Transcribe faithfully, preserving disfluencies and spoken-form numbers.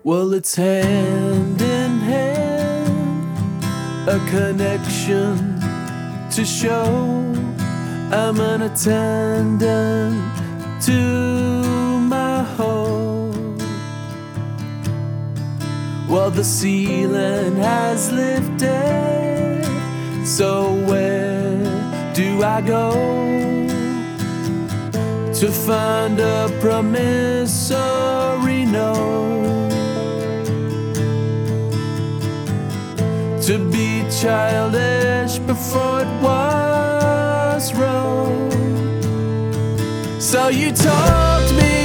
Well, it's hand in hand, a connection to show I'm an attendant to my home. Well, the ceiling has lifted, so where do I go to find a promissory note? To be childish before it was wrong. So you talked me